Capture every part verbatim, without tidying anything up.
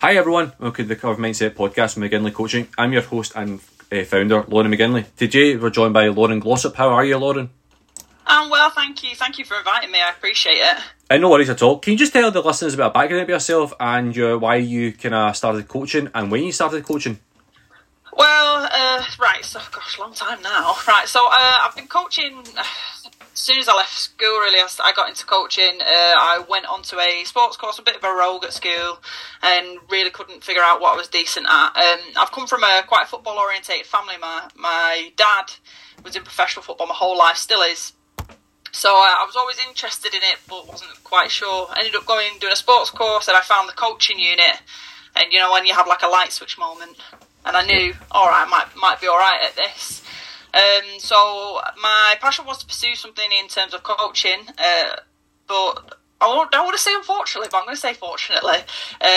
Hi everyone, welcome to the Curve Mindset podcast with McGinley Coaching. I'm your host and uh, founder, Lauren McGinley. Today we're joined by Lauren Glossop. How are you, Lauren? I'm well, thank you. Thank you for inviting me. I appreciate it. Uh, no worries at all. Can you just tell the listeners a bit of background about yourself and your, why you kind of started coaching and when you started coaching? Well, uh, right, so, gosh, long time now. Right, so uh, I've been coaching... Uh, as soon as I left school, really, I, I got into coaching. Uh, I went onto a sports course, a bit of a rogue at school, and really couldn't figure out what I was decent at. Um, I've come from a quite football-orientated family. My my dad was in professional football my whole life, still is. So uh, I was always interested in it, but wasn't quite sure. I ended up going doing a sports course, and I found the coaching unit. And you know, when you have like a light switch moment, and I knew, all right, I might might be all right at this. Um, so my passion was to pursue something in terms of coaching, uh, but I don't, don't want to say unfortunately, but I'm going to say fortunately. Um,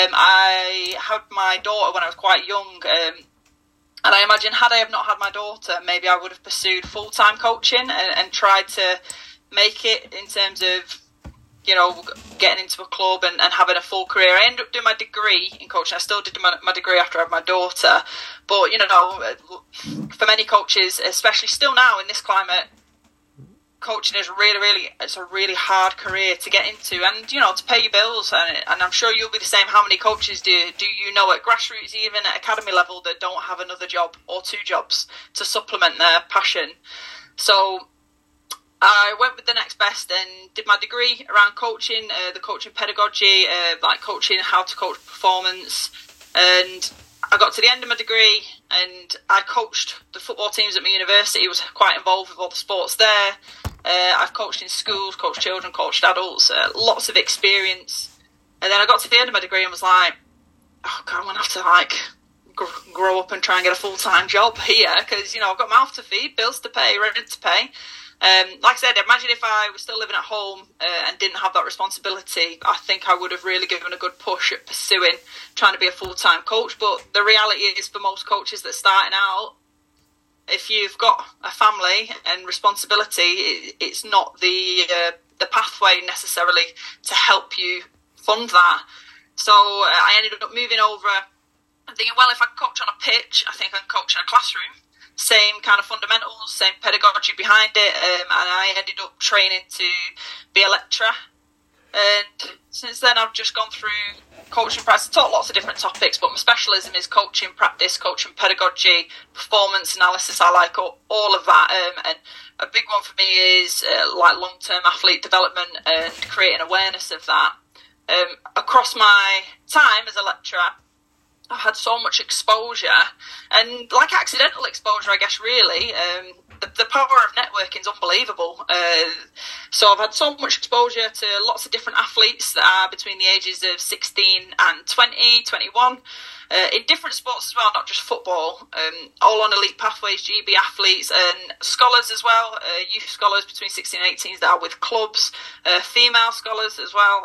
I had my daughter when I was quite young, um, and I imagine had I have not had my daughter, maybe I would have pursued full-time coaching and, and tried to make it in terms of, you know, getting into a club and, and having a full career. I ended up doing my degree in coaching. I still did my, my degree after I had my daughter. But, you know, for many coaches, especially still now in this climate, coaching is really, really, it's a really hard career to get into and, you know, to pay your bills. And, and I'm sure you'll be the same. How many coaches do, do you know at grassroots, even at academy level, that don't have another job or two jobs to supplement their passion? So I went with the next best and did my degree around coaching, uh, the coaching pedagogy, uh, like coaching how to coach performance. And I got to the end of my degree and I coached the football teams at my university, was quite involved with all the sports there. Uh, I've coached in schools, coached children, coached adults, uh, lots of experience. And then I got to the end of my degree and was like, oh God, I'm going to have to like gr- grow up and try and get a full-time job here because, you know, I've got mouth to feed, bills to pay, rent to pay. Um, like I said, imagine if I was still living at home uh, and didn't have that responsibility. I think I would have really given a good push at pursuing trying to be a full-time coach. But the reality is, for most coaches that are starting out, if you've got a family and responsibility, it, it's not the uh, the pathway necessarily to help you fund that. So uh, I ended up moving over and thinking, well, if I coach on a pitch, I think I can coach in a classroom. Same kind of fundamentals, same pedagogy behind it, um, and I ended up training to be a lecturer. And since then, I've just gone through coaching practice, taught lots of different topics, but my specialism is coaching practice, coaching pedagogy, performance analysis. I like all, all of that, um, and a big one for me is uh, like long-term athlete development and creating awareness of that. Um, across my time as a lecturer, I've had so much exposure, and like accidental exposure, I guess, really. Um, the, the power of networking is unbelievable. Uh, so I've had so much exposure to lots of different athletes that are between the ages of sixteen and twenty, twenty-one, uh, in different sports as well, not just football, um, all on elite pathways, G B athletes, and scholars as well, uh, youth scholars between sixteen and eighteen that are with clubs, uh, female scholars as well.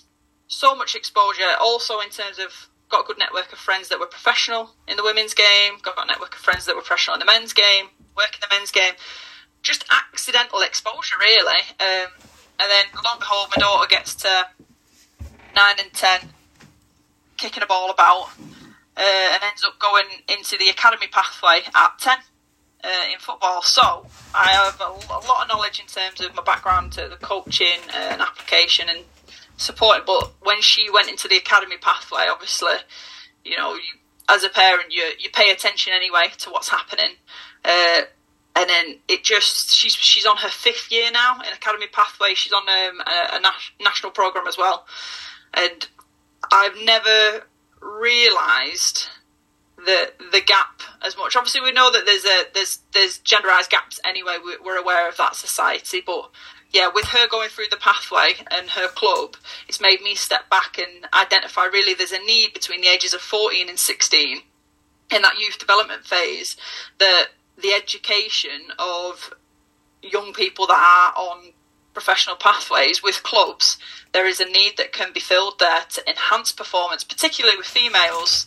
So much exposure, also in terms of got a good network of friends that were professional in the women's game, got a network of friends that were professional in the men's game, work in the men's game. Just accidental exposure, really. Um, and then, lo and behold, my daughter gets to nine and ten, kicking a ball about, uh, and ends up going into the academy pathway at ten uh, in football. So I have a, a lot of knowledge in terms of my background to the coaching uh, and application and supporting, but when she went into the academy pathway, obviously, you know, you, as a parent, you you pay attention anyway to what's happening, uh, and then it just she's she's on her fifth year now in academy pathway. She's on um, a, a nas- national program as well, and I've never realised the the gap as much. Obviously, we know that there's a there's there's genderised gaps anyway. We're, we're aware of that society, but yeah, with her going through the pathway and her club, it's made me step back and identify really there's a need between the ages of fourteen and sixteen in that youth development phase, that the education of young people that are on professional pathways with clubs, there is a need that can be filled there to enhance performance, particularly with females.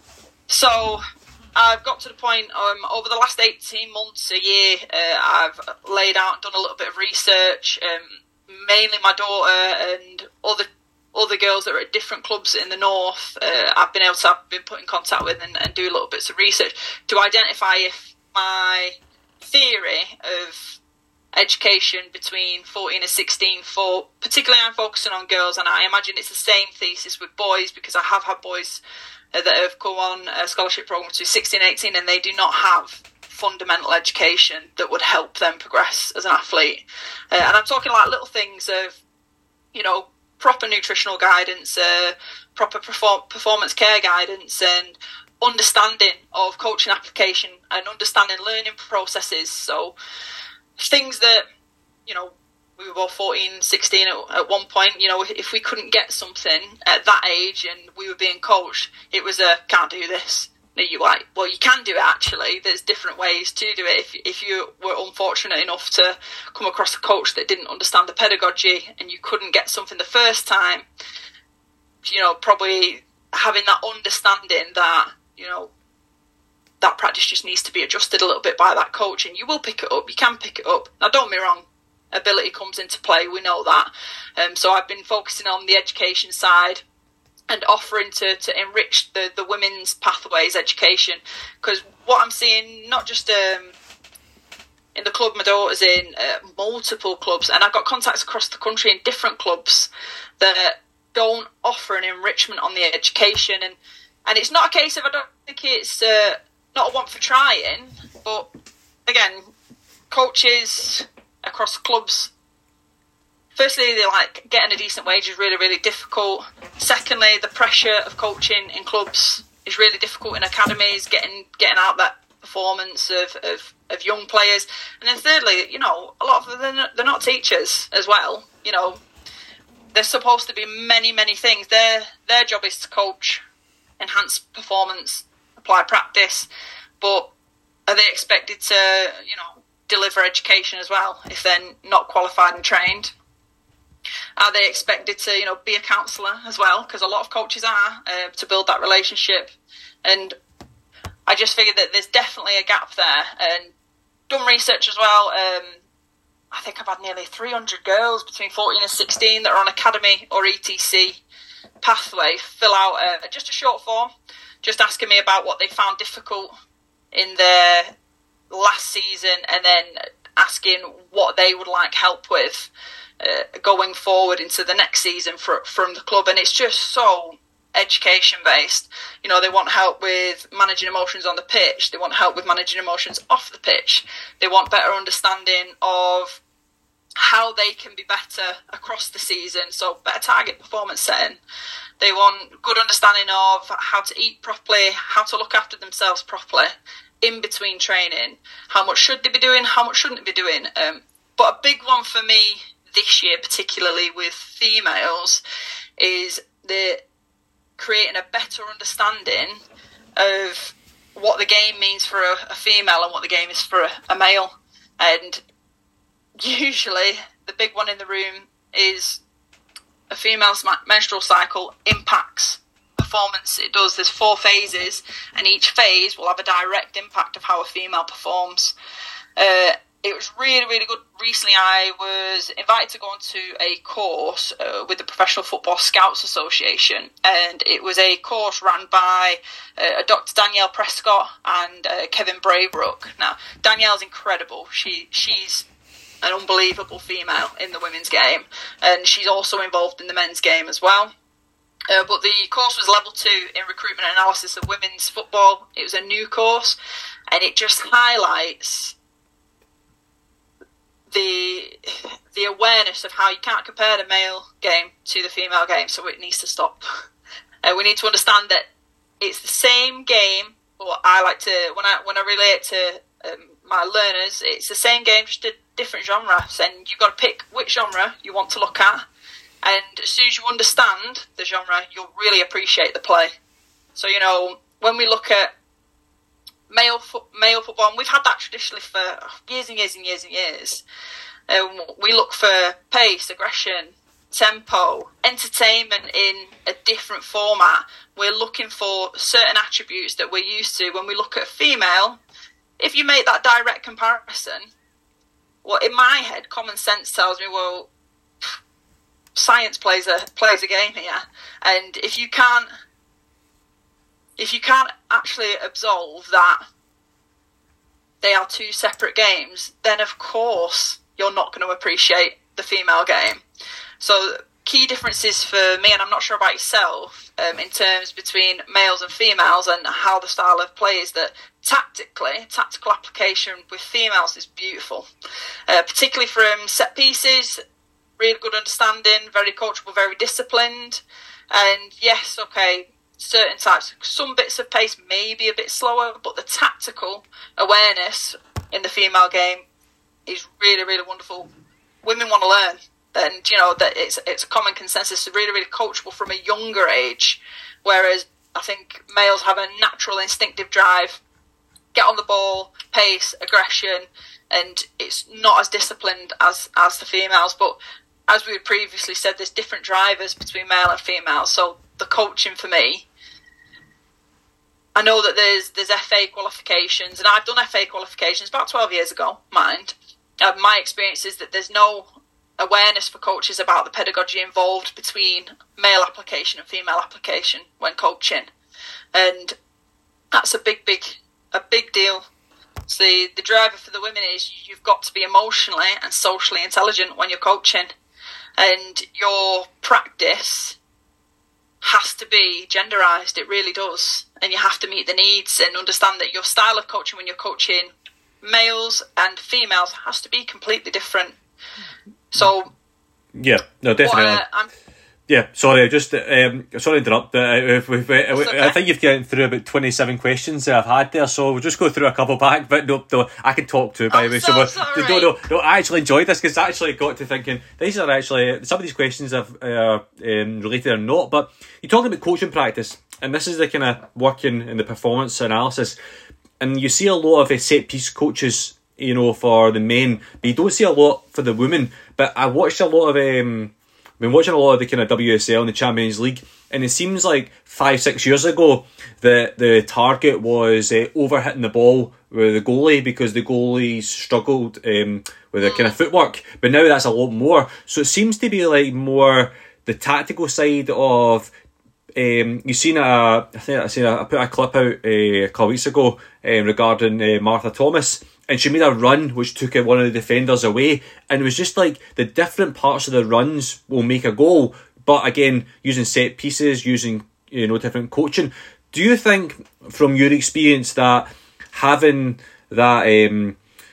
So I've got to the point um, over the last eighteen months, a year, uh, I've laid out and done a little bit of research, um, mainly my daughter and other other girls that are at different clubs in the north, uh, I've been able to have been put in contact with and, and do little bits of research to identify if my theory of education between fourteen and sixteen, for particularly I'm focusing on girls, and I imagine it's the same thesis with boys, because I have had boys uh, that have come on a scholarship program to sixteen, eighteen, and they do not have fundamental education that would help them progress as an athlete. Uh, and I'm talking like little things of, you know, proper nutritional guidance, uh, proper perform- performance care guidance, and understanding of coaching application and understanding learning processes. So things that, you know, we were both fourteen, sixteen at, at one point, you know, if we couldn't get something at that age and we were being coached, it was a, can't do this. You like, well, you can do it actually. There's different ways to do it. If if you were unfortunate enough to come across a coach that didn't understand the pedagogy and you couldn't get something the first time, you know, probably having that understanding that, you know, that practice just needs to be adjusted a little bit by that coach, and you will pick it up. You can pick it up. Now, don't get me wrong, ability comes into play. We know that. Um, so I've been focusing on the education side and offering to, to enrich the, the women's pathways education, because what I'm seeing, not just um, in the club my daughter's in, uh, multiple clubs, and I've got contacts across the country in different clubs that don't offer an enrichment on the education, and, and it's not a case of, I don't think it's uh, not a want for trying, but again, coaches across clubs, firstly, they like getting a decent wage is really, really difficult. Secondly, the pressure of coaching in clubs is really difficult in academies, getting getting out that performance of, of, of young players. And then thirdly, you know, a lot of them, they're not, they're not teachers as well. You know, they're supposed to be many, many things. Their, their job is to coach, enhance performance, apply practice. But are they expected to, you know, deliver education as well if they're not qualified and trained? Are they expected to, you know, be a counsellor as well? Because a lot of coaches are, uh, to build that relationship. And I just figured that there's definitely a gap there. And done research as well. Um, I think I've had nearly three hundred girls between fourteen and sixteen that are on academy or E T C pathway fill out uh, just a short form, just asking me about what they found difficult in their last season, and then asking what they would like help with Uh, going forward into the next season for, from the club. And it's just so education based. You know, they want help with managing emotions on the pitch, they want help with managing emotions off the pitch, they want better understanding of how they can be better across the season, so better target performance setting. They want good understanding of how to eat properly, how to look after themselves properly in between training, how much should they be doing, how much shouldn't they be doing. Um, but a big one for me this year, particularly with females, is the creating a better understanding of what the game means for a, a female and what the game is for a, a male. And usually the big one in the room is a female's menstrual cycle impacts performance. It does. There's four phases, and each phase will have a direct impact of how a female performs. Uh, It was really, really good. Recently, I was invited to go onto a course uh, with the Professional Football Scouts Association, and it was a course run by uh, Doctor Danielle Prescott and uh, Kevin Braybrook. Now, Danielle's incredible. She She's an unbelievable female in the women's game, and she's also involved in the men's game as well. Uh, but the course was level two in recruitment and analysis of women's football. It was a new course, and it just highlights the the awareness of how you can't compare the male game to the female game, so it needs to stop. Uh, we need to understand that it's the same game, but I like to, when I when I relate it to um, my learners, it's the same game, just a different genre, and you've got to pick which genre you want to look at, and as soon as you understand the genre, you'll really appreciate the play. So, you know, when we look at Male fo- male football, and we've had that traditionally for years and years and years and years. Um, we look for pace, aggression, tempo, entertainment in a different format. We're looking for certain attributes that we're used to. When we look at female, if you make that direct comparison, well, in my head, common sense tells me, well, science plays a plays a game here, and if you can't if you can't actually absolve that they are two separate games, then of course you're not going to appreciate the female game. So key differences for me, and I'm not sure about yourself, um, in terms between males and females and how the style of play is that tactically, tactical application with females is beautiful, uh, particularly from set pieces, really good understanding, very coachable, very disciplined, and yes, okay, certain types, some bits of pace may be a bit slower, but the tactical awareness in the female game is really, really wonderful. Women want to learn, and you know that it's it's a common consensus. It's really, really coachable from a younger age, whereas I think males have a natural instinctive drive, get on the ball, pace, aggression, and it's not as disciplined as as the females. But as we had previously said, there's different drivers between male and female. So the coaching for me, I know that there's there's F A qualifications, and I've done F A qualifications about twelve years ago, mind. Uh, my experience is that there's no awareness for coaches about the pedagogy involved between male application and female application when coaching. And that's a big, big, a big deal. So the, the driver for the women is you've got to be emotionally and socially intelligent when you're coaching. And your practice has to be genderised, it really does. And you have to meet the needs and understand that your style of coaching when you're coaching males and females has to be completely different. So yeah, no, definitely. What, uh, I'm, yeah, sorry, I just um, sorry to interrupt, but uh, we've, we've, uh, okay. I think you've gotten through about twenty-seven questions that I've had there, so we'll just go through a couple back. But no, no I can talk to by the way. So, so sorry. no, no, no, I actually enjoyed this because I actually got to thinking these are actually some of these questions are uh, um, related or not. But you're talking about coaching practice, and this is the kind of working in the performance analysis, and you see a lot of uh, set piece coaches, you know, for the men, but you don't see a lot for the women. But I watched a lot of, um, I've been watching a lot of the kind of W S L and the Champions League, and it seems like five, six years ago that the target was uh, over hitting the ball with the goalie because the goalies struggled um, with their kind of footwork. But now that's a lot more. So it seems to be like more the tactical side of. Um, you've seen a, I think I seen a, I put a clip out uh, a couple of weeks ago um, regarding uh, Martha Thomas, and she made a run which took one of the defenders away, and it was just like the different parts of the runs will make a goal. But again, using set pieces, using you know different coaching. Do you think, from your experience, that having that um,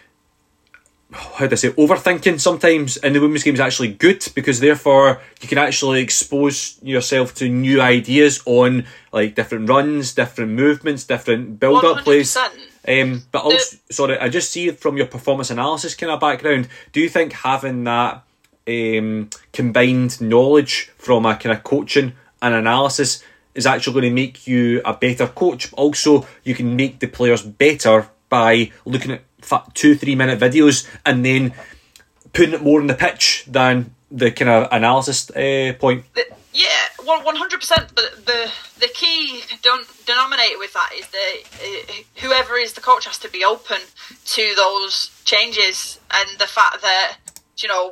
how do I say, overthinking sometimes in the women's game is actually good, because therefore you can actually expose yourself to new ideas on like different runs, different movements, different build-up plays. Um, but also, the- sorry, I just see from your performance analysis kind of background, do you think having that um, combined knowledge from a kind of coaching and analysis is actually going to make you a better coach? Also, you can make the players better by looking at two, three minute videos and then putting it more on the pitch than the kind of analysis uh, point. The, yeah, well, one hundred percent. But the the key don- denominator with that is that uh, whoever is the coach has to be open to those changes, and the fact that, you know,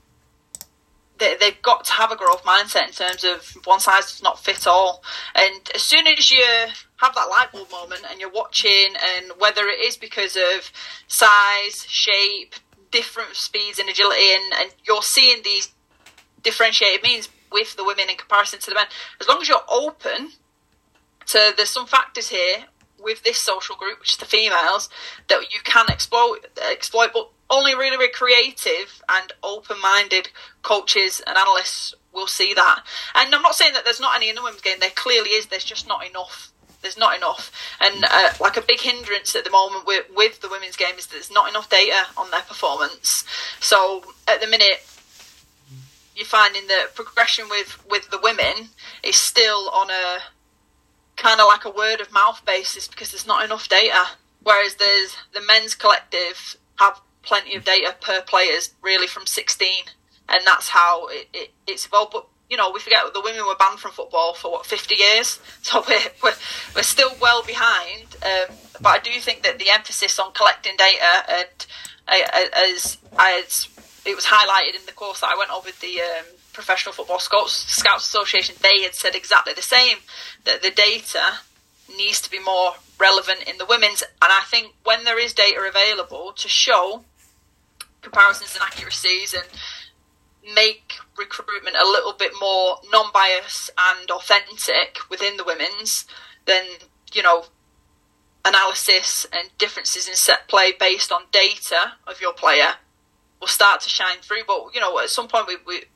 they, they've got to have a growth mindset in terms of one size does not fit all. And as soon as you have that light bulb moment and you're watching, and whether it is because of size, shape, different speeds and agility, and, and you're seeing these differentiated means with the women in comparison to the men, as long as you're open to there's some factors here with this social group, which is the females, that you can exploit, exploit but only really, really creative and open-minded coaches and analysts will see that. And I'm not saying that there's not any in the women's game. There clearly is. There's just not enough. There's not enough. And uh, like a big hindrance at the moment with, with the women's game is that there's not enough data on their performance. So at the minute, you're finding that progression with, with the women is still on a kind of like a word of mouth basis because there's not enough data. Whereas there's the men's collective have plenty of data per players really from sixteen, and that's how it, it, it's evolved. But you know, we forget that the women were banned from football for what, fifty years, so we're we're, we're still well behind. Um, but I do think that the emphasis on collecting data, and uh, as as it was highlighted in the course that I went over with the um, Professional Football Scouts, Scouts Association, they had said exactly the same, that the data needs to be more relevant in the women's. And I think when there is data available to show comparisons and accuracies and make recruitment a little bit more non-biased and authentic within the women's, then, you know, analysis and differences in set play based on data of your player will start to shine through. But, you know, at some point, we, we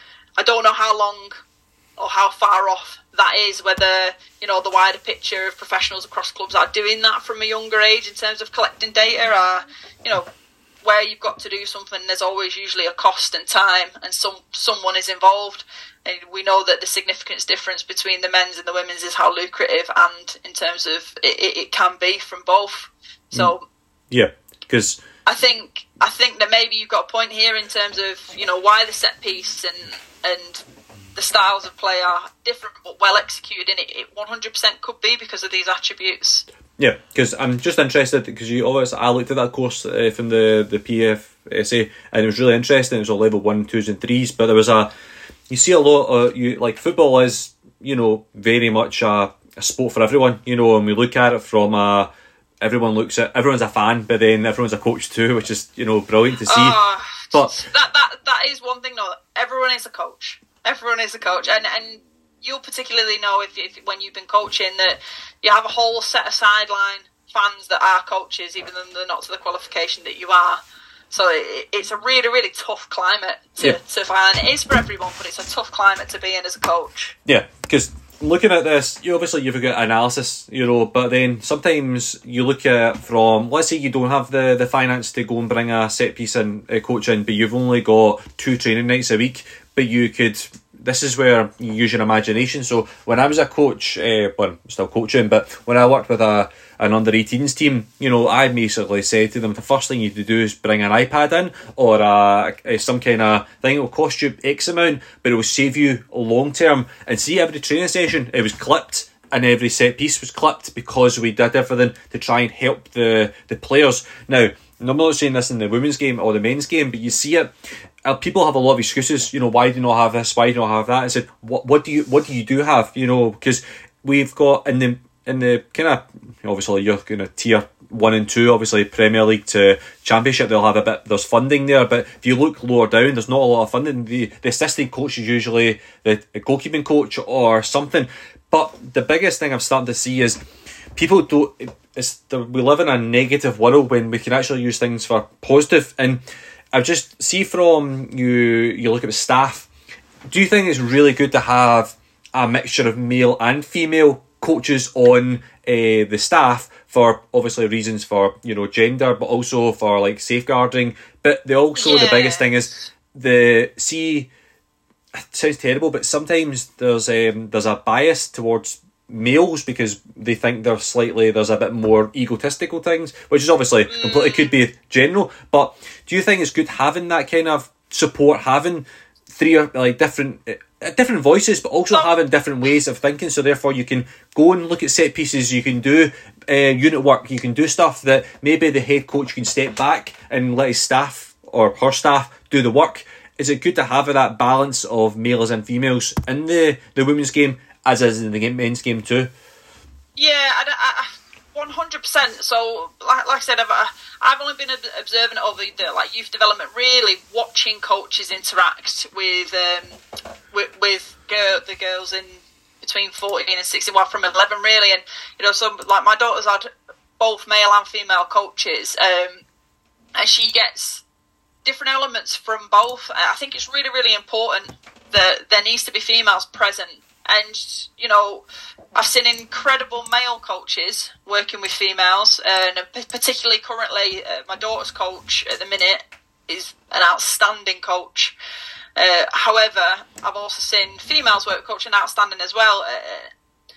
I don't know how long or how far off that is, whether, you know, the wider picture of professionals across clubs are doing that from a younger age in terms of collecting data, or, you know, where you've got to do something, there's always usually a cost and time, and some someone is involved. And we know that the significance difference between the men's and the women's is how lucrative, and in terms of it, it, it can be from both. So yeah, because I think I think that maybe you've got a point here in terms of, you know, why the set piece and and the styles of play are different but well executed, and it, it one hundred percent could be because of these attributes. Yeah, because I'm just interested, because you always I looked at that course uh, from the, the P F S A, and it was really interesting. It was all level one, twos and threes, but there was a, you see a lot of, you like, football is, you know, very much a, a sport for everyone, you know, and we look at it from a, everyone looks at, everyone's a fan, but then everyone's a coach too, which is, you know, brilliant to see. Uh, but that, that, that is one thing though, everyone is a coach. Everyone is a coach, and, and you'll particularly know if, if when you've been coaching that you have a whole set of sideline fans that are coaches, even though they're not to the qualification that you are. So it, it's a really, really tough climate to, yeah. to find. It is for everyone, but it's a tough climate to be in as a coach. Yeah, because looking at this, you obviously you've got analysis, you know, but then sometimes you look at from, let's say you don't have the, the finance to go and bring a set piece in, a coach in, but you've only got two training nights a week, but you could, this is where you use your imagination. So when I was a coach, uh, well, I'm still coaching, but when I worked with a an under eighteens team, you know, I basically said to them, the first thing you need to do is bring an iPad in, or a, a, some kind of thing. It will cost you X amount, but it will save you long term. And see, every training session, it was clipped, and every set piece was clipped, because we did everything to try and help the, the players. Now, I'm not saying this in the women's game or the men's game, but you see it. Uh, people have a lot of excuses. You know, why do you not have this? Why do you not have that? I said, what what do you what do you do have? You know, because we've got in the in the kind of, obviously you're kind of tier one and two, obviously Premier League to Championship, they'll have a bit, there's funding there, but if you look lower down, there's not a lot of funding. The the assistant coach is usually the, the goalkeeping coach or something. But the biggest thing I'm starting to see is people don't. It's the, we live in a negative world when we can actually use things for positive. And I just see from you, you look at the staff. Do you think it's really good to have a mixture of male and female coaches on uh, the staff for obviously reasons for, you know, gender, but also for like safeguarding? But the also yeah. the biggest thing is the see. It sounds terrible, but sometimes there's um, there's a bias towards males because they think they're slightly, there's a bit more egotistical things, which is obviously mm. completely could be general. But do you think it's good having that kind of support, having three or like different uh, different voices, but also having different ways of thinking? So therefore, you can go and look at set pieces, you can do uh, unit work, you can do stuff that maybe the head coach can step back and let his staff or her staff do the work. Is it good to have that balance of males and females in the, the women's game, as is in the men's game too? Yeah, I, I, one hundred percent. So, like, like I said, I've, I've only been observing over the like youth development, really watching coaches interact with um, with, with girl, the girls in between fourteen and sixteen, well, from eleven really. And, you know, so like my daughter's had both male and female coaches, um, and she gets different elements from both. I think it's really, really important that there needs to be females present. And, you know, I've seen incredible male coaches working with females, and particularly currently uh, my daughter's coach at the minute is an outstanding coach. Uh, however, I've also seen females work coaching outstanding as well. Uh,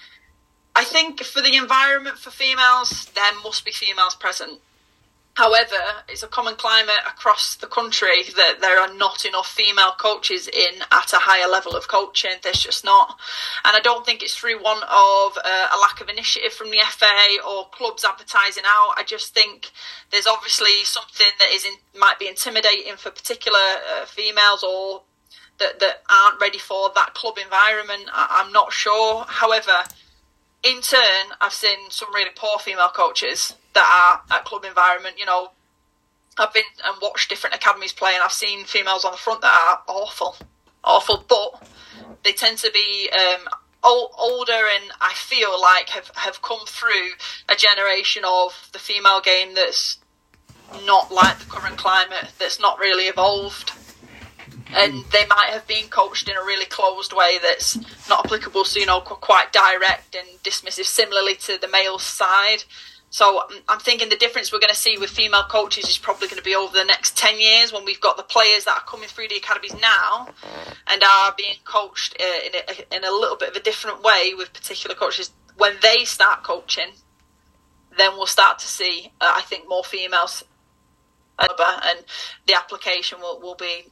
I think for the environment for females, there must be females present. However, it's a common climate across the country that there are not enough female coaches in at a higher level of coaching. There's just not. And I don't think it's through one of uh, a lack of initiative from the F A or clubs advertising out. I just think there's obviously something that is in, might be intimidating for particular uh, females, or that, that aren't ready for that club environment. I, I'm not sure. However, in turn, I've seen some really poor female coaches that are at club environment. You know, I've been and watched different academies play, and I've seen females on the front that are awful, awful. But they tend to be um, old, older, and I feel like have have come through a generation of the female game that's not like the current climate, that's not really evolved. And they might have been coached in a really closed way that's not applicable, so, you know, quite direct and dismissive, similarly to the male side. So I'm thinking the difference we're going to see with female coaches is probably going to be over the next ten years, when we've got the players that are coming through the academies now and are being coached uh, in, a, in a little bit of a different way with particular coaches. When they start coaching, then we'll start to see, uh, I think, more females, uh, and the application will, will be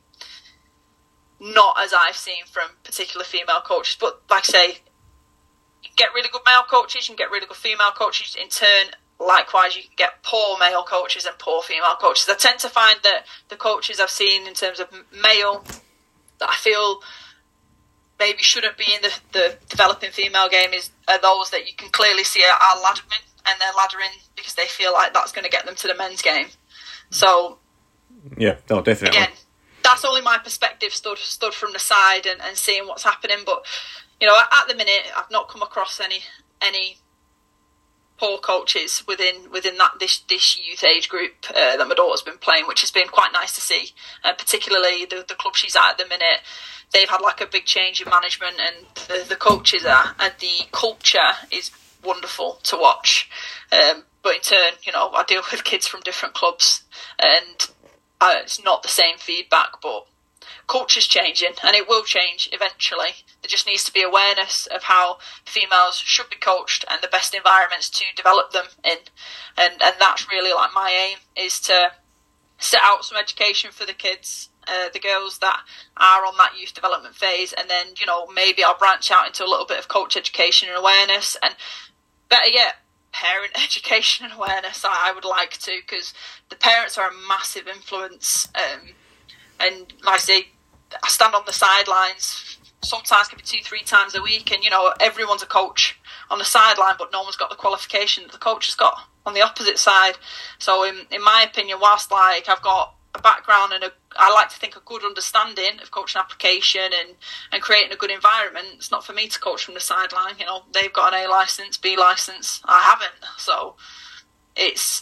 not as I've seen from particular female coaches. But like I say, you get really good male coaches, you can get really good female coaches. In turn, likewise, you can get poor male coaches and poor female coaches. I tend to find that the coaches I've seen in terms of male that I feel maybe shouldn't be in the, the developing female game is are those that you can clearly see are, are laddering, and they're laddering because they feel like that's going to get them to the men's game. So yeah, no, definitely. Again, that's only my perspective, stood stood from the side and, and seeing what's happening. But, you know, at, at the minute, I've not come across any any poor coaches within within that this this youth age group uh, that my daughter's been playing, which has been quite nice to see. And uh, particularly the the club she's at at the minute, they've had like a big change in management, and the, the coaches are, and the culture is wonderful to watch. Um, but in turn, you know, I deal with kids from different clubs, and uh, it's not the same feedback, but culture's changing, and it will change eventually. There just needs to be awareness of how females should be coached and the best environments to develop them in. And and that's really like my aim, is to set out some education for the kids, uh, the girls that are on that youth development phase, and then, you know, maybe I'll branch out into a little bit of coach education and awareness, and better yet, parent education and awareness. I, I would like to, because the parents are a massive influence. Um, and like I say, I stand on the sidelines, sometimes can be two, three times a week, and, you know, everyone's a coach on the sideline, but no one's got the qualification that the coach has got on the opposite side. So in, in my opinion, whilst like I've got a background and a, I like to think a good understanding of coaching application and, and creating a good environment, it's not for me to coach from the sideline. You know, they've got an A licence, B licence, I haven't. So it's,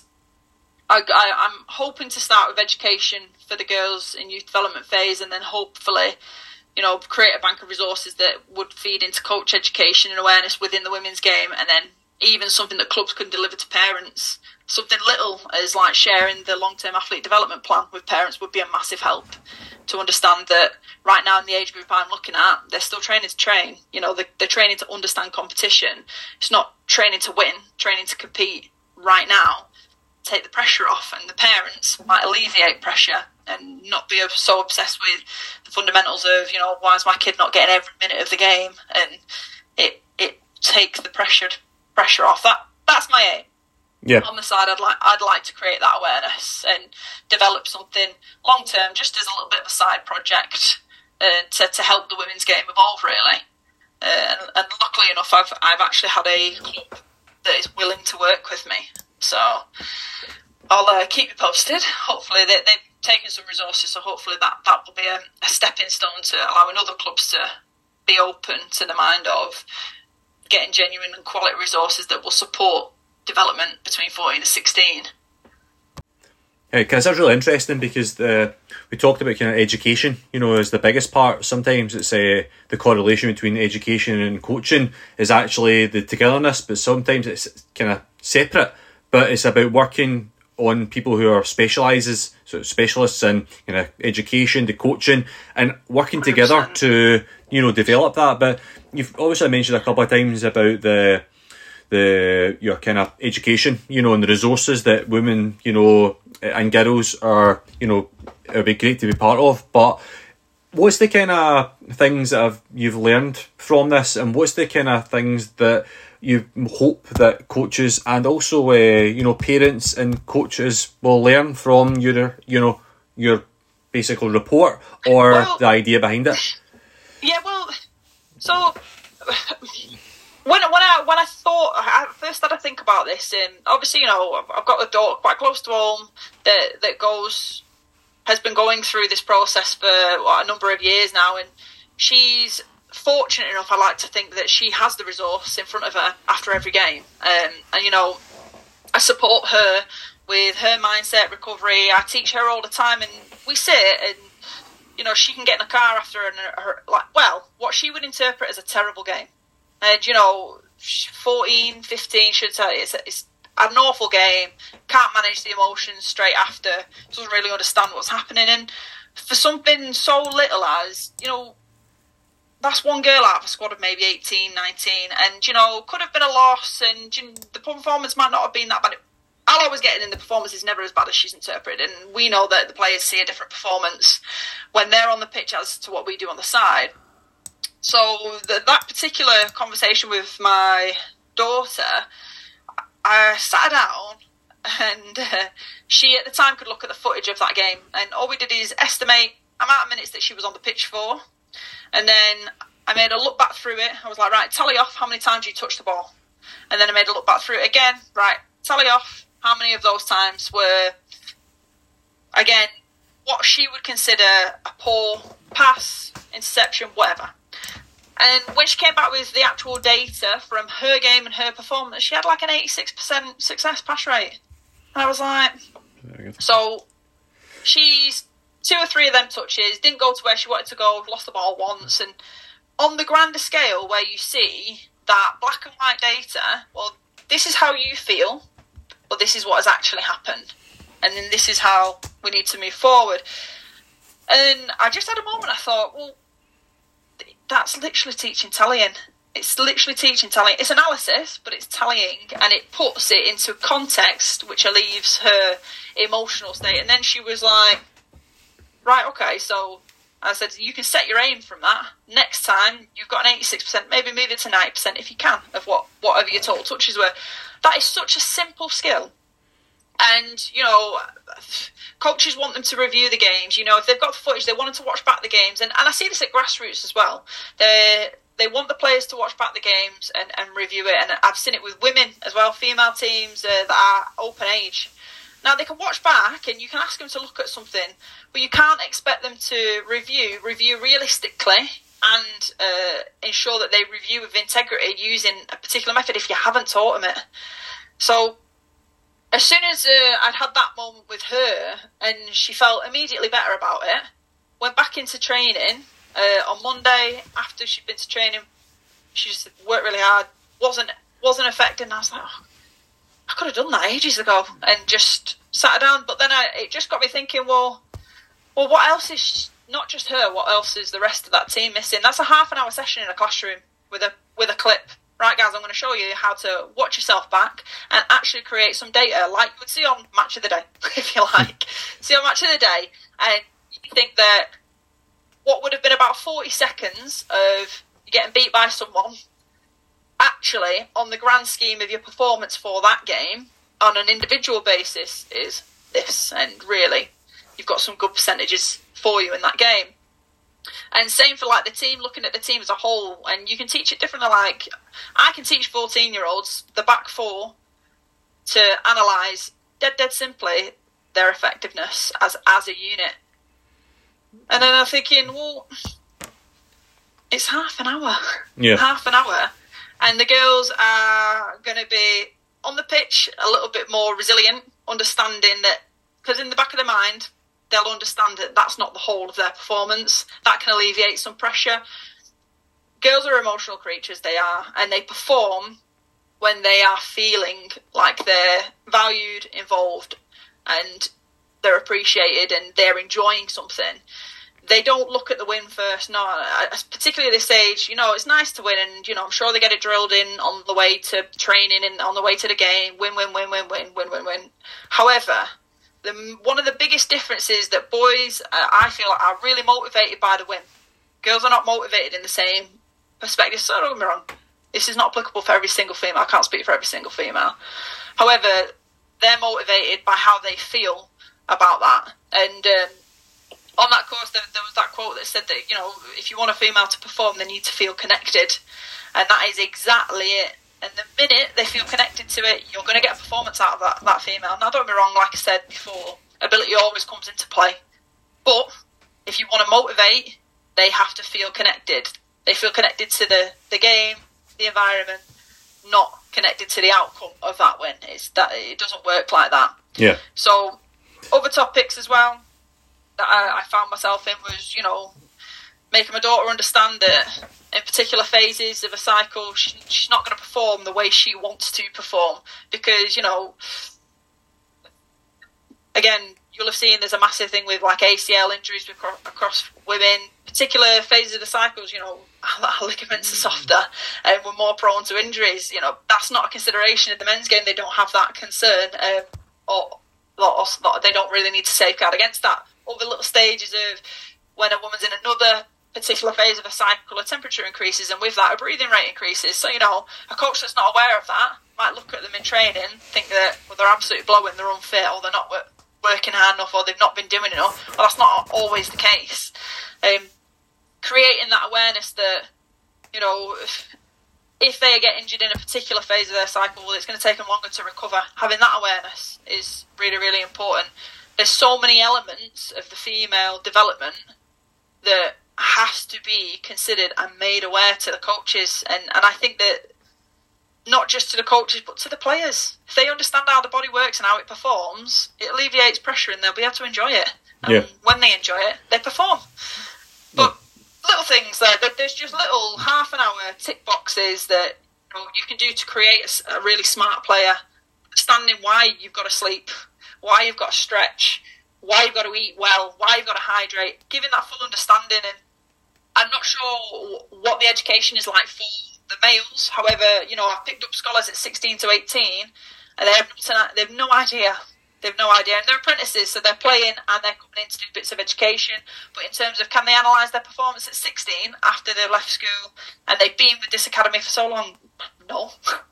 I, I, I'm hoping to start with education for the girls in youth development phase, and then hopefully, you know, create a bank of resources that would feed into coach education and awareness within the women's game, and then even something that clubs can deliver to parents. Something little as like sharing the long-term athlete development plan with parents would be a massive help to understand that right now in the age group I'm looking at, they're still training to train. You know, they're, they're training to understand competition. It's not training to win, training to compete right now. Take the pressure off, and the parents might alleviate pressure and not be so obsessed with the fundamentals of, you know, why is my kid not getting every minute of the game, and it it takes the pressure pressure off. That that's my aim. Yeah. On the side, I'd like I'd like to create that awareness and develop something long term, just as a little bit of a side project uh, to to help the women's game evolve, really. Uh, and, and luckily enough, I've I've actually had a club that is willing to work with me. So I'll uh, keep you posted. Hopefully they, they've taken some resources, so hopefully that, that will be a, a stepping stone to allowing other clubs to be open to the mind of getting genuine and quality resources that will support development between fourteen and sixteen. Hey, cause that's really interesting, because the we talked about kind of education, you know, as the biggest part. Sometimes it's uh, the correlation between education and coaching is actually the togetherness, but sometimes it's kind of separate. But it's about working on people who are specialises, so specialists in, you know, education, the coaching, and working one hundred percent together to, you know, develop that. But you've obviously mentioned a couple of times about the the your kind of education, you know, and the resources that women, you know, and girls are, you know, it would be great to be part of. But what's the kind of things that have, you've learned from this, and what's the kind of things that you hope that coaches and also, uh, you know, parents and coaches will learn from your, you know, your basically report or well, the idea behind it? Yeah, well, so when when I when I thought I first had to think about this, and obviously, you know, I've, I've got a daughter quite close to home that that goes has been going through this process for what, a number of years now, and she's fortunate enough, I like to think, that she has the resource in front of her after every game, um, and you know, I support her with her mindset recovery. I teach her all the time, and we sit and, you know, she can get in a car after and her, like, well, what she would interpret as a terrible game. And, you know, fourteen, fifteen, should tell you, it's, it's an awful game, can't manage the emotions straight after, doesn't really understand what's happening. And for something so little as, you know, that's one girl out of a squad of maybe eighteen, nineteen, and, you know, could have been a loss, and you know, the performance might not have been that bad. All I was getting in the performance is never as bad as she's interpreted, and we know that the players see a different performance when they're on the pitch as to what we do on the side. So the, that particular conversation with my daughter, I sat her down, and uh, she at the time could look at the footage of that game, and all we did is estimate amount of minutes that she was on the pitch for, and then I made her look back through it. I was like, right, tally off how many times you touched the ball, and then I made her look back through it again. Right, tally off how many of those times were, again, what she would consider a poor pass, interception, whatever. And when she came back with the actual data from her game and her performance, she had like an eighty-six percent success pass rate. And I was like, so she's two or three of them touches, didn't go to where she wanted to go, lost the ball once. And on the grander scale where you see that black and white data, well, this is how you feel, but this is what has actually happened. And then this is how we need to move forward. And I just had a moment, I thought, well, that's literally teaching tallying. It's literally teaching tallying. It's analysis, but it's tallying, and it puts it into context, which relieves her emotional state. And then she was like, right, okay, so I said, you can set your aim from that. Next time, you've got an eighty-six percent, maybe move it to ninety percent if you can, of what whatever your total touches were. That is such a simple skill. And, you know, coaches want them to review the games. You know, if they've got the footage, they want them to watch back the games. And, and I see this at grassroots as well. They they want the players to watch back the games and, and review it. And I've seen it with women as well, female teams uh, that are open age. Now, they can watch back and you can ask them to look at something, but you can't expect them to review, review realistically and uh, ensure that they review with integrity using a particular method if you haven't taught them it. So as soon as uh, I'd had that moment with her and she felt immediately better about it, went back into training uh, on Monday after she'd been to training. She just worked really hard, wasn't wasn't affected, and I was like, oh, I could have done that ages ago, and just sat her down. But then I, it just got me thinking, well, well, what else is, not just her, what else is the rest of that team missing? That's a half an hour session in a classroom with a with a clip. Right, guys, I'm going to show you how to watch yourself back and actually create some data like you would see on Match of the Day, if you like. See on Match of the Day, and you think that what would have been about forty seconds of you getting beat by someone, actually, on the grand scheme of your performance for that game, on an individual basis, is this. And really, you've got some good percentages for you in that game. And same for like the team, looking at the team as a whole, and you can teach it differently. Like I can teach fourteen year olds the back four to analyse dead dead simply their effectiveness as as a unit. And then I'm thinking, well, it's half an hour. Yeah. Half an hour. And the girls are going to be on the pitch a little bit more resilient, understanding that, because in the back of their mind, they'll understand that that's not the whole of their performance. That can alleviate some pressure. Girls are emotional creatures, they are, and they perform when they are feeling like they're valued, involved, and they're appreciated and they're enjoying something. They don't look at the win first. No, particularly at this age, you know, it's nice to win, and, you know, I'm sure they get it drilled in on the way to training and on the way to the game. Win, win, win, win, win, win, win, win. However, the, one of the biggest differences that boys, uh, I feel, are really motivated by the win. Girls are not motivated in the same perspective. So don't get me wrong, this is not applicable for every single female. I can't speak for every single female. However, they're motivated by how they feel about that. And um, on that course, there, there was that quote that said that, you know, if you want a female to perform, they need to feel connected. And that is exactly it. And the minute they feel connected to it, you're going to get a performance out of that, that female. Now, don't get me wrong, like I said before, ability always comes into play. But if you want to motivate, they have to feel connected. They feel connected to the, the game, the environment, not connected to the outcome of that win. It's that it doesn't work like that. Yeah. So, other topics as well that I, I found myself in was, you know, making my daughter understand that in particular phases of a cycle, she, she's not going to perform the way she wants to perform. Because, you know, again, you'll have seen there's a massive thing with like A C L injuries across, across women. Particular phases of the cycles, you know, our ligaments are softer and we're more prone to injuries. You know, that's not a consideration in the men's game. They don't have that concern, um, or, or, or they don't really need to safeguard against that. Other little stages of when a woman's in another particular phase of a cycle, a temperature increases, and with that, a breathing rate increases. So, you know, a coach that's not aware of that might look at them in training, think that, well, they're absolutely blowing, they're unfit, or they're not working hard enough, or they've not been doing enough. Well, that's not always the case. Um, creating that awareness that, you know, if, if they get injured in a particular phase of their cycle, well, it's going to take them longer to recover. Having that awareness is really, really important. There's so many elements of the female development that has to be considered and made aware to the coaches. And, and I think that not just to the coaches, but to the players. If they understand how the body works and how it performs, it alleviates pressure and they'll be able to enjoy it. And yeah. when they enjoy it, they perform. But yeah. little things, like, there's just little half an hour tick boxes that, you know, you can do to create a, a really smart player. Understanding why you've got to sleep, why you've got to stretch, why you've got to eat well, why you've got to hydrate, giving that full understanding. And I'm not sure what the education is like for the males. However, you know, I've picked up scholars at sixteen to eighteen, and they have they have no idea. They have no idea. And they're apprentices, so they're playing and they're coming in to do bits of education. But in terms of can they analyse their performance at sixteen after they've left school and they've been with this academy for so long? No.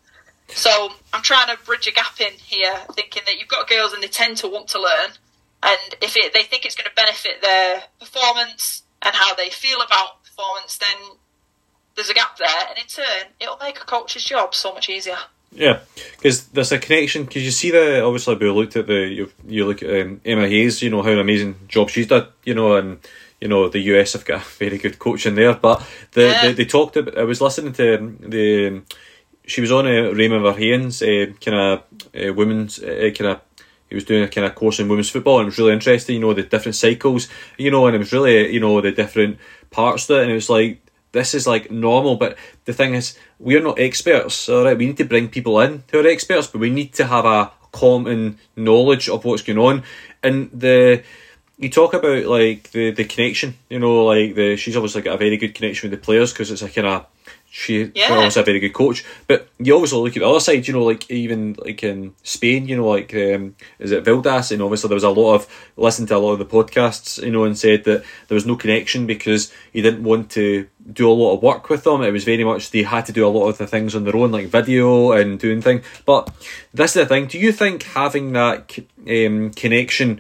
So I'm trying to bridge a gap in here, thinking that you've got girls and they tend to want to learn. And if it, they think it's going to benefit their performance and how they feel about performance, then there's a gap there. And in turn, it'll make a coach's job so much easier. Yeah, because there's a connection. Because you see the, obviously we looked at the, you, you look at um, Emma Hayes, you know, how an amazing job she's done, you know, and, you know, the U S have got a very good coach in there. But the, yeah. the, they talked about, I was listening to the, she was on uh, Raymond Verheijen's uh, kind of uh, women's, uh, kind of, he was doing a kind of course in women's football, and it was really interesting, you know, the different cycles, you know, and it was really, you know, the different parts of it, and it was like, this is like normal, but the thing is, we're not experts, alright, we need to bring people in who are experts, but we need to have a common knowledge of what's going on. And the, you talk about like the, the connection, you know, like the, she's obviously got a very good connection with the players, because it's a kind of, She yeah. was a very good coach, but you always look at the other side, you know, like even like in Spain, you know, like um, is it Vildas? And obviously there was a lot of, listened to a lot of the podcasts, you know, and said that there was no connection because he didn't want to do a lot of work with them. It was very much they had to do a lot of the things on their own, like video and doing things. But this is the thing. Do you think having that um, connection?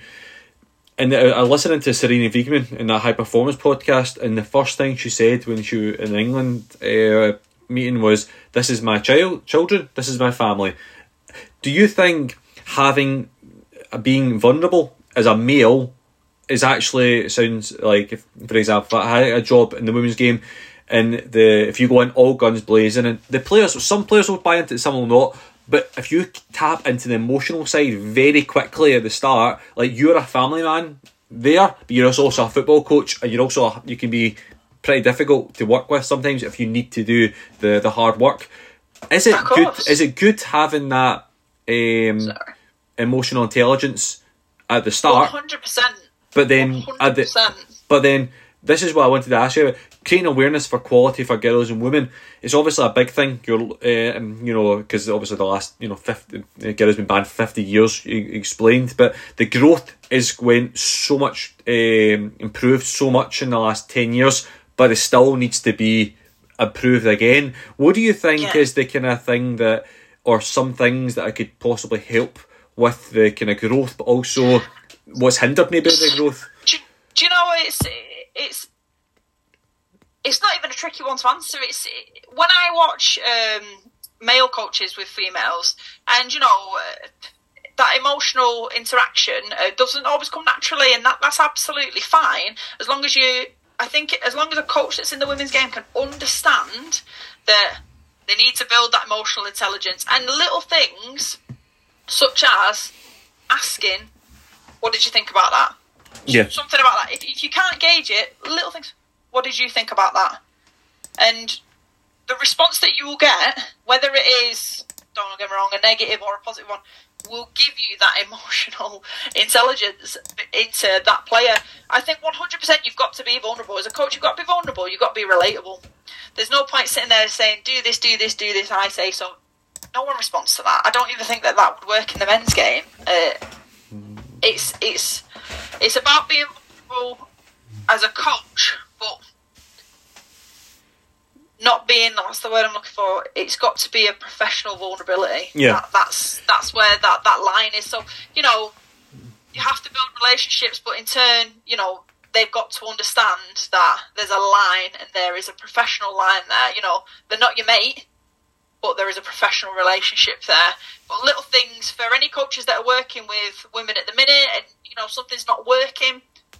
And I was listening to Serena Wiegman in that high performance podcast, and the first thing she said when she was in the England uh, meeting was, "This is my child, children. This is my family." Do you think having uh, being vulnerable as a male is actually, it sounds like, if, for example, I had a job in the women's game, and the if you go in all guns blazing, and the players, some players will buy into it, some will not. But if you tap into the emotional side very quickly at the start, like you're a family man there, but you're also a football coach, and you're also a, you can be pretty difficult to work with sometimes if you need to do the, the hard work. Is it good? Is it good having that um, emotional intelligence at the start? one hundred percent. But then, one hundred percent. At the, but then. This is what I wanted to ask you about. Creating awareness for quality for girls and women is obviously a big thing. You're, uh, you know, because obviously the last, you know, fifty uh, girls been banned for fifty years. You explained, but the growth is went so much um, improved so much in the last ten years, but it still needs to be improved again. What do you think yeah. is the kind of thing that, or some things that I could possibly help with the kind of growth, but also what's hindered maybe the growth? Do do you know, it's it's it's not even a tricky one to answer. It's when I watch um, male coaches with females, and you know. Uh, that emotional interaction uh, doesn't always come naturally, and that, that's absolutely fine as long as you I think as long as a coach that's in the women's game can understand that they need to build that emotional intelligence, and little things such as asking, what did you think about that? Yeah. Something about that. If, if you can't gauge it, little things, what did you think about that? And the response that you will get, whether it is, don't get me wrong, a negative or a positive one, will give you that emotional intelligence into that player. I think one hundred percent you've got to be vulnerable. As a coach, you've got to be vulnerable. You've got to be relatable. There's no point sitting there saying, do this, do this, do this, I say so. No one responds to that. I don't even think that that would work in the men's game. Uh, it's, it's, it's about being vulnerable as a coach, but not being, that's the word I'm looking for, it's got to be a professional vulnerability. Yeah. That, that's that's where that, that line is. So, you know, you have to build relationships, but in turn, you know, they've got to understand that there's a line and there is a professional line there. You know, they're not your mate, but there is a professional relationship there. But little things for any coaches that are working with women at the minute and, you know, something's not working,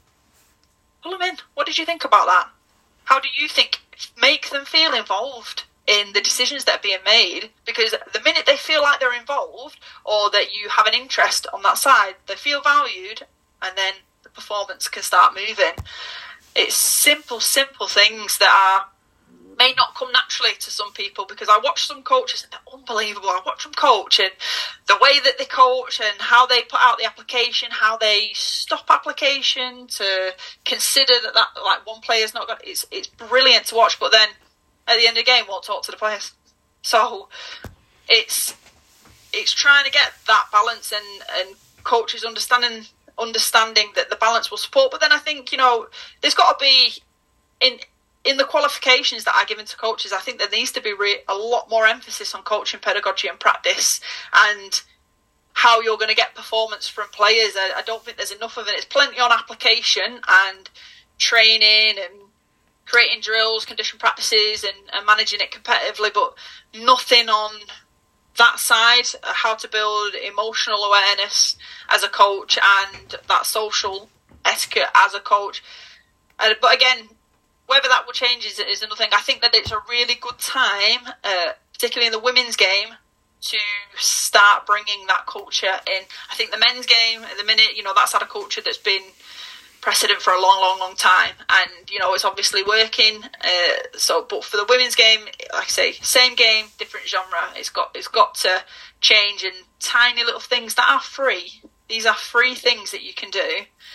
pull them in. What did you think about that? How do you think? Make them feel involved in the decisions that are being made, because the minute they feel like they're involved or that you have an interest on that side, they feel valued, and then the performance can start moving. It's simple, simple things that are may not come naturally to some people, because I watch some coaches and they're unbelievable. I watch them coach and the way that they coach and how they put out the application, how they stop application to consider that, that like one player's not got it's it's brilliant to watch, but then at the end of the game won't talk to the players. So it's it's trying to get that balance and, and coaches understanding understanding that the balance will support. But then I think, you know, there's got to be in In the qualifications that are given to coaches, I think there needs to be re- a lot more emphasis on coaching pedagogy and practice and how you're going to get performance from players. I, I don't think there's enough of it. It's plenty on application and training and creating drills, condition practices and, and managing it competitively, but nothing on that side, how to build emotional awareness as a coach and that social etiquette as a coach. Uh, but again, whether that will change is, is another thing. I think that it's a really good time, uh, particularly in the women's game, to start bringing that culture in. I think the men's game, at the minute, you know, that's had a culture that's been precedent for a long, long, long time. And, you know, it's obviously working. Uh, so, but for the women's game, like I say, same game, different genre. It's got, it's got to change, and tiny little things that are free. These are free things that you can do.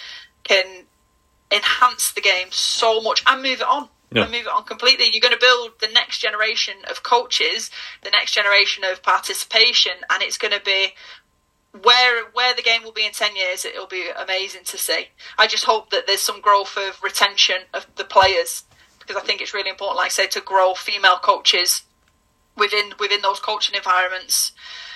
Can enhance the game so much and move it on yeah. and move it on completely. You're going to build the next generation of coaches, the next generation of participation, and it's going to be where where the game will be in ten years. It'll be amazing to see. I just hope that there's some growth of retention of the players, because I think it's really important, like I say, to grow female coaches within within those coaching environments.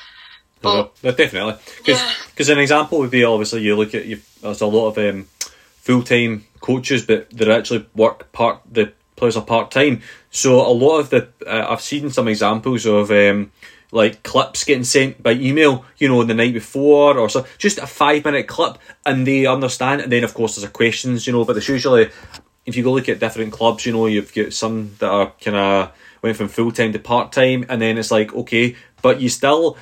But, no, no, definitely, because yeah. an example would be, obviously you look at you, there's a lot of um, full-time coaches, but they actually work part, the players are part-time. So a lot of the, uh, I've seen some examples of um, like clips getting sent by email, you know, the night before, or so, just a five-minute clip, and they understand. And then, of course, there's a questions, you know, but there's usually, if you go look at different clubs, you know, you've got some that are kind of went from full-time to part-time, and then it's like, okay, but you still...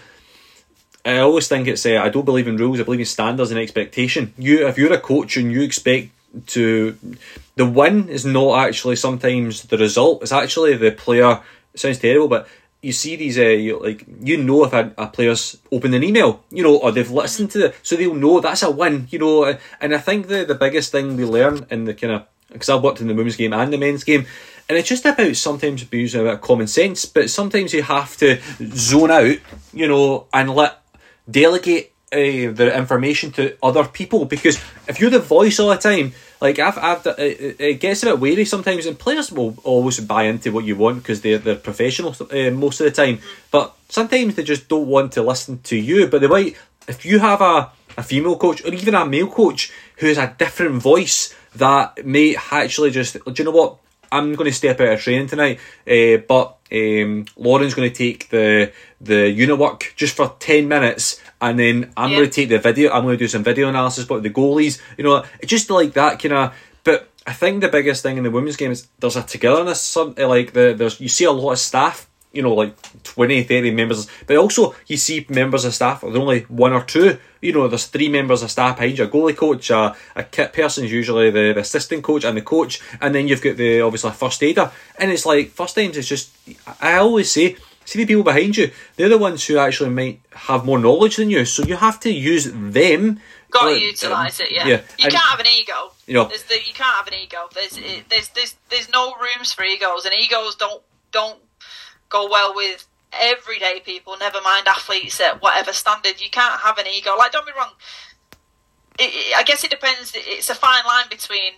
I always think it's, uh, I don't believe in rules, I believe in standards and expectation. You, if you're a coach and you expect to, the win is not actually sometimes the result, it's actually the player. It sounds terrible, but you see these, uh, you, like, you know if a, a player's opened an email, you know, or they've listened to it, so they'll know that's a win, you know. And I think the, the biggest thing we learn in the kind of, because I've worked in the women's game and the men's game, and it's just about sometimes using a bit of common sense, but sometimes you have to zone out, you know, and let delegate uh, the information to other people, because if you're the voice all the time, like I've, I've it, it gets a bit wary sometimes, and players will always buy into what you want because they're, they're professionals uh, most of the time, but sometimes they just don't want to listen to you. But they might, if you have a, a female coach or even a male coach who has a different voice that may actually just, do you know what, I'm going to step out of training tonight, uh, but um, Lauren's going to take the the unit work just for ten minutes, and then I'm yeah. going to take the video, I'm going to do some video analysis about the goalies, you know, just like that kind of. But I think the biggest thing in the women's game is there's a togetherness, something like the there's you see a lot of staff, you know, like twenty, thirty members, but also you see members of staff, there's only one or two, you know, there's three members of staff behind you, a goalie coach, a, a kit person is usually the, the assistant coach and the coach, and then you've got the, obviously, first aider, and it's like, first times it's just, I always say, see the people behind you, they're the ones who actually might have more knowledge than you, so you have to use them. Got to utilise um, it, yeah. yeah. You and, can't have an ego. You know, the, you can't have an ego. There's, there's, there's, there's no rooms for egos, and egos don't, don't, go well with everyday people, never mind athletes at whatever standard. You can't have an ego. Like, don't be wrong, it, it, I guess it depends. It's a fine line between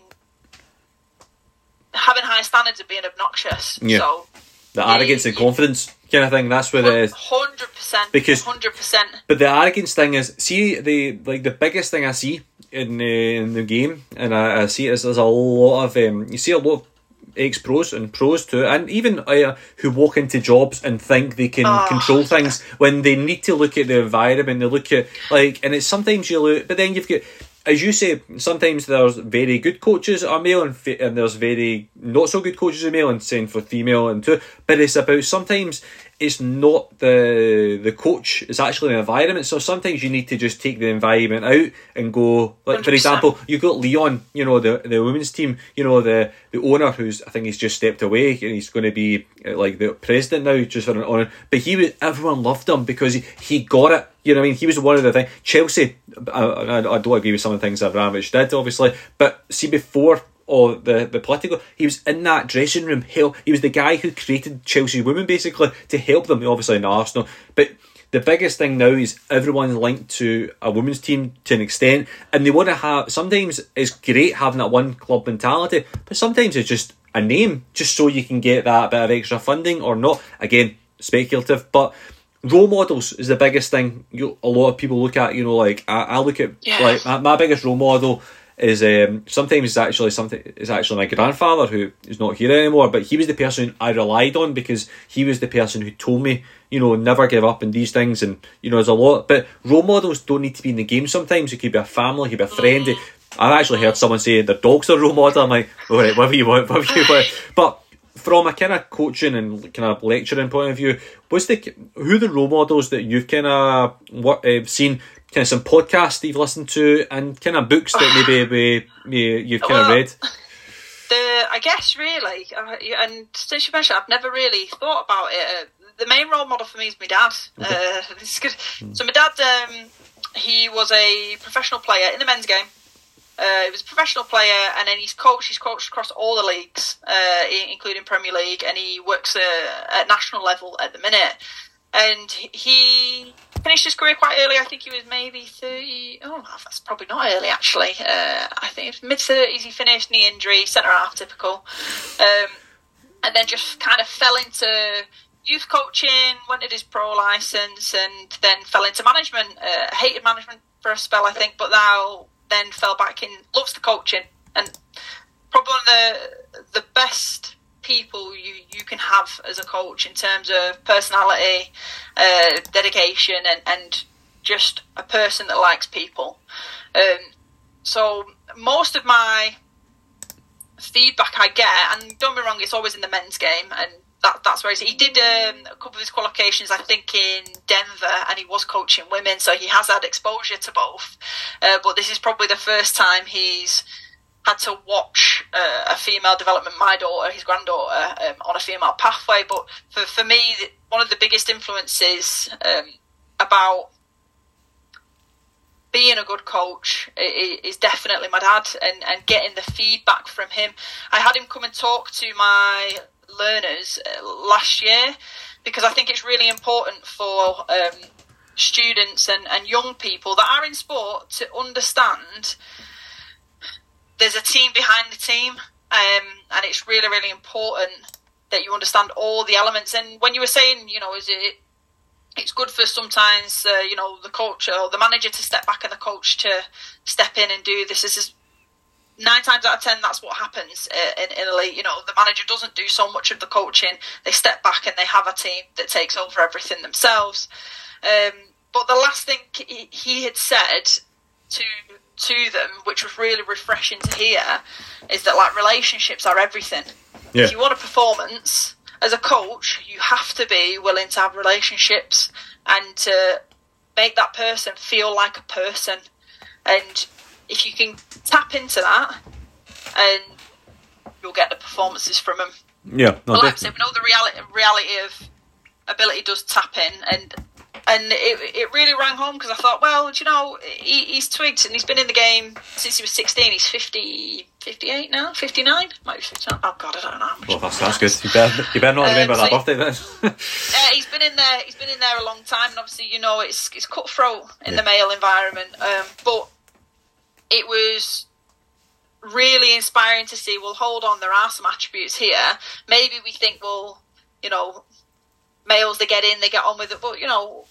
having high standards and being obnoxious. Yeah. So the arrogance and confidence kind of thing, that's where it is. one hundred percent. Because, one hundred percent. But the arrogance thing is, see, the like the biggest thing I see in, uh, in the game, and I, I see it is there's a lot of, um, you see a lot of ex-pros and pros too, and even uh, who walk into jobs and think they can oh, control things when they need to look at the environment, they look at, like, and it's sometimes you look, but then you've got, as you say, sometimes there's very good coaches that are male and, fe- and there's very not so good coaches that are male, and same for female and too, but it's about sometimes it's not the the coach, it's actually the environment. So sometimes you need to just take the environment out and go, like, one hundred percent. For example, you've got Leon, you know, the the women's team, you know, the the owner, who's, I think he's just stepped away and he's going to be uh, like the president now, just for an honour, but he was, everyone loved him because he, he got it, you know what I mean? He was one of the things. Chelsea, I, I, I don't agree with some of the things Abramovich did, obviously, but see, before or the, the political, he was in that dressing room, help, he was the guy who created Chelsea women basically to help them, obviously in Arsenal. But the biggest thing now is everyone's linked to a women's team to an extent, and they want to have, sometimes it's great having that one club mentality, but sometimes it's just a name, just so you can get that bit of extra funding or not. Again, speculative, but role models is the biggest thing you, a lot of people look at, you know, like I, I look at, yeah. like my, my biggest role model is um, sometimes it's actually something. It's actually my grandfather, who is not here anymore, but he was the person I relied on because he was the person who told me, you know, never give up in these things, and you know, there's a lot. But role models don't need to be in the game. Sometimes it could be a family, it could be a friend. I've actually heard someone say their dog's a role model. I'm like, all right, whatever you want, whatever you want. But from a kind of coaching and kind of lecturing point of view, what's the who are the role models that you've kind of what uh, seen? Kind of some podcasts that you've listened to, and kind of books that maybe, maybe you've kind well, of read. The I guess really, uh, and since you mentioned, I've never really thought about it. Uh, the main role model for me is my dad. Okay. Uh, it's good. Mm. So my dad, um, he was a professional player in the men's game. Uh, he was a professional player, and then he's coached. He's coached across all the leagues, uh, including Premier League, and he works uh, at national level at the minute. And he finished his career quite early. I think he was maybe thirty. Oh, that's probably not early, actually. Uh, I think it was mid-thirties. He finished, knee injury, centre-half, typical. Um, and then just kind of fell into youth coaching, wanted his pro licence, and then fell into management. Uh, hated management for a spell, I think, but now then fell back in, loves the coaching. And probably one of the, the best people you, you can have as a coach in terms of personality, uh, dedication, and, and just a person that likes people. Um, so most of my feedback I get, and don't be wrong, it's always in the men's game, and that that's where he's, he did um, a couple of his qualifications, I think, in Denver, and he was coaching women, so he has had exposure to both. Uh, but this is probably the first time he's had to watch uh, a female development, my daughter, his granddaughter, um, on a female pathway. But for, for me, one of the biggest influences um, about being a good coach is definitely my dad, and, and getting the feedback from him. I had him come and talk to my learners last year, because I think it's really important for um, students and, and young people that are in sport to understand there's a team behind the team, um, and it's really, really important that you understand all the elements. And when you were saying, you know, is it it's good for sometimes, uh, you know, the coach or the manager to step back and the coach to step in and do this. This is nine times out of ten, that's what happens in Italy. You know, the manager doesn't do so much of the coaching. They step back and they have a team that takes over everything themselves. Um, but the last thing he, he had said to to them, which was really refreshing to hear, is that like relationships are everything. Yeah. If you want a performance as a coach, you have to be willing to have relationships and to make that person feel like a person. And if you can tap into that, and you'll get the performances from them. Yeah, no, like I said, we know the reality reality of ability does tap in, and and it it really rang home because I thought, well, you know, he, he's twigged and he's been in the game since he was sixteen. He's fifty, fifty-eight now, fifty-nine. Might be fifty-nine. Oh God, I don't know. How much well, that's that's good. You better you better not remember um, so that birthday then. uh, he's been in there. He's been in there a long time, and obviously, you know, it's it's cutthroat in yeah. the male environment, um, but. It was really inspiring to see, well, hold on, there are some attributes here. Maybe we think, well, you know, males, they get in, they get on with it, but, you know,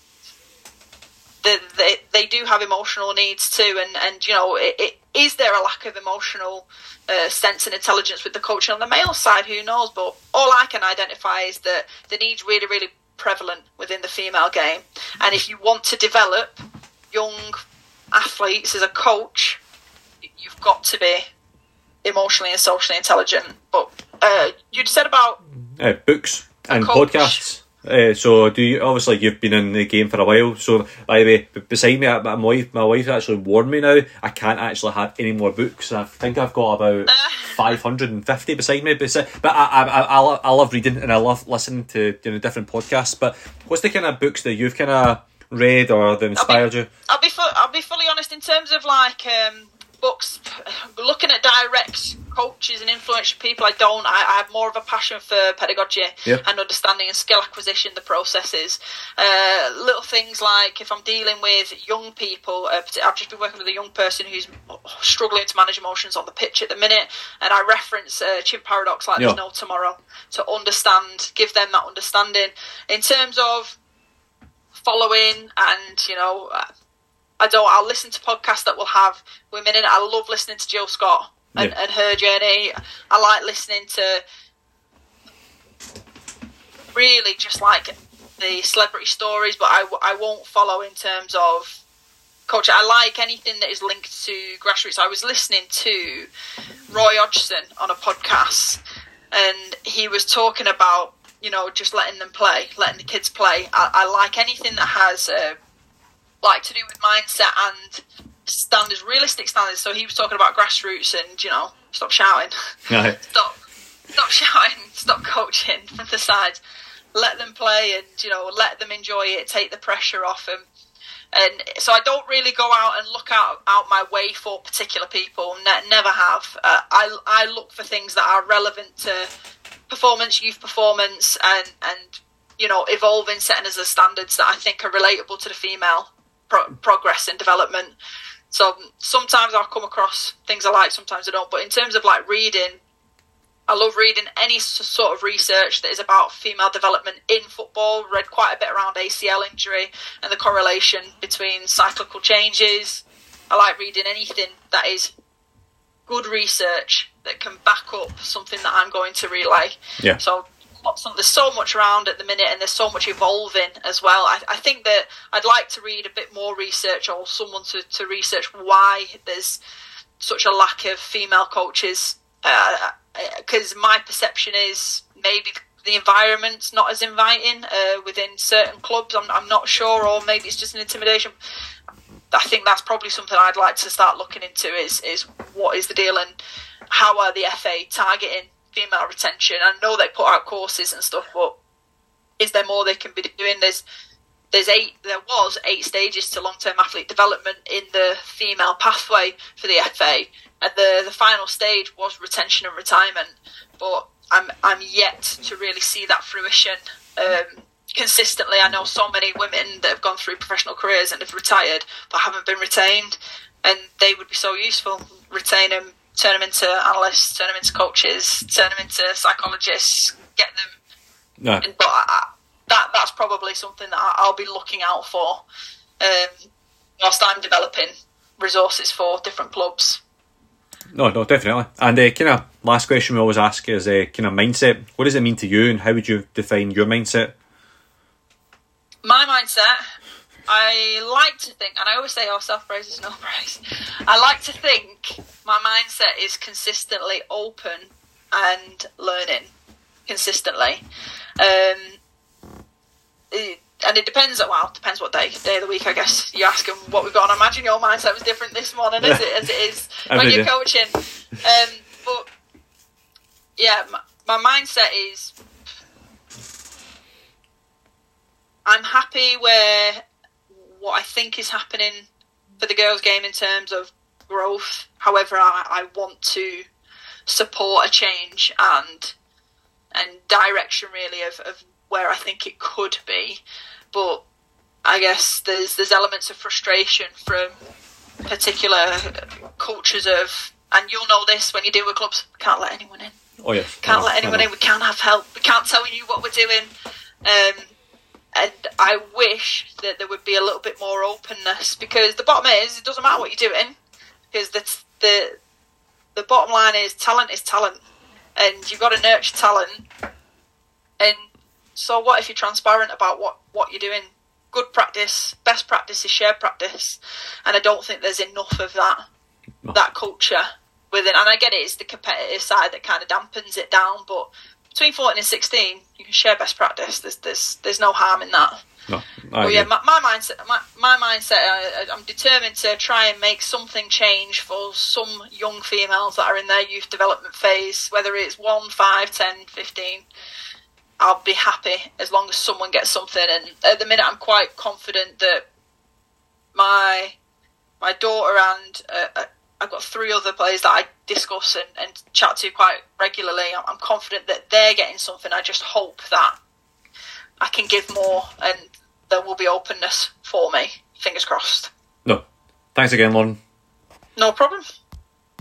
they they, they do have emotional needs too. And, and you know, it, it, is there a lack of emotional uh, sense and intelligence with the coaching on the male side? Who knows? But all I can identify is that the need's really, really prevalent within the female game. And if you want to develop young athletes as a coach, you've got to be emotionally and socially intelligent. But uh, you'd said about uh, books and coach. podcasts. Uh, so do you? Obviously, you've been in the game for a while. So by the way, beside me, my wife, my wife actually warned me now. I can't actually have any more books. I think I've got about uh. five hundred and fifty beside me. But I, I, I, I, I love reading and I love listening to, you know, different podcasts. But what's the kind of books that you've kind of read or that inspired I'll be, you? I'll be fu- I'll be fully honest in terms of like um, books. Looking at direct coaches and influential people, I don't. I, I have more of a passion for pedagogy yep. and understanding and skill acquisition, the processes. Uh, little things like if I'm dealing with young people, uh, I've just been working with a young person who's struggling to manage emotions on the pitch at the minute, and I reference uh, Chimp Paradox like yep. there's no tomorrow to understand, give them that understanding. In terms of following and, you know, I don't, I'll listen to podcasts that will have women in it. I love listening to Jill Scott and, yeah. and her journey. I like listening to really just like the celebrity stories, but I, I won't follow in terms of culture. I like anything that is linked to grassroots. I was listening to Roy Hodgson on a podcast, and he was talking about, you know, just letting them play, letting the kids play. I, I like anything that has, uh, like, to do with mindset and standards, realistic standards. So he was talking about grassroots and, you know, stop shouting. Right. stop stop shouting, stop coaching from the sides. Let them play and, you know, let them enjoy it, take the pressure off them. And so I don't really go out and look out, out my way for particular people, ne- never have. Uh, I, I look for things that are relevant to performance, youth performance, and, and you know, evolving settings of standards that I think are relatable to the female pro- progress and development. So sometimes I'll come across things I like, sometimes I don't. But in terms of like reading, I love reading any sort of research that is about female development in football. Read quite a bit around A C L injury and the correlation between cyclical changes. I like reading anything that is good research that can back up something that I'm going to relay. Yeah. So there's so much around at the minute, and there's so much evolving as well. I, I think that I'd like to read a bit more research, or someone to, to research why there's such a lack of female coaches. Because uh, my perception is maybe the environment's not as inviting uh, within certain clubs. I'm, I'm not sure, or maybe it's just an intimidation. I think that's probably something I'd like to start looking into is is what is the deal and how are the F A targeting female retention. I know they put out courses and stuff, but is there more they can be doing? There's there's eight there was eight stages to long-term athlete development in the female pathway for the F A, and the the final stage was retention and retirement. But I'm I'm yet to really see that fruition um, consistently. I know so many women that have gone through professional careers and have retired but haven't been retained, and they would be so useful. Retain them, turn them into analysts, turn them into coaches, turn them into psychologists, get them. No. And, but I, that that's probably something that I'll be looking out for um, whilst I'm developing resources for different clubs. No, no, definitely. And uh, kind of last question we always ask is uh, kind of mindset. What does it mean to you, and how would you define your mindset? My mindset, I like to think, and I always say, oh, self-praise is no praise. I like to think my mindset is consistently open and learning consistently. Um, it, and it depends, well, it depends what day, day of the week, I guess. You ask them what we've got on. I imagine your mindset was different this morning, is it, as it is when you're coaching. Um, but, yeah, my, my mindset is, I'm happy where what I think is happening for the girls' game in terms of growth. However, I, I want to support a change and and direction, really, of, of where I think it could be. But I guess there's there's elements of frustration from particular cultures of, and you'll know this when you deal with clubs, we can't let anyone in. Oh yes. Can't let anyone in. We can't have help. We can't tell you what we're doing. Um, and I wish that there would be a little bit more openness, because the bottom is, it doesn't matter what you're doing, because the the the bottom line is talent is talent, and you've got to nurture talent. And so what if you're transparent about what, what you're doing? Good practice, best practice is shared practice, and I don't think there's enough of that no. that culture within. And I get it, it's the competitive side that kind of dampens it down, but between fourteen and sixteen, you can share best practice. There's there's there's no harm in that. No, but yeah, my, my mindset, my, my mindset, I, I'm determined to try and make something change for some young females that are in their youth development phase, whether it's one, five, ten, fifteen. I'll be happy as long as someone gets something. And at the minute, I'm quite confident that my my daughter and uh, I've got three other players that I discuss and, and chat to quite regularly. I'm, I'm confident that they're getting something. I just hope that I can give more and there will be openness for me. Fingers crossed. No. Thanks again, Lauren. No problem.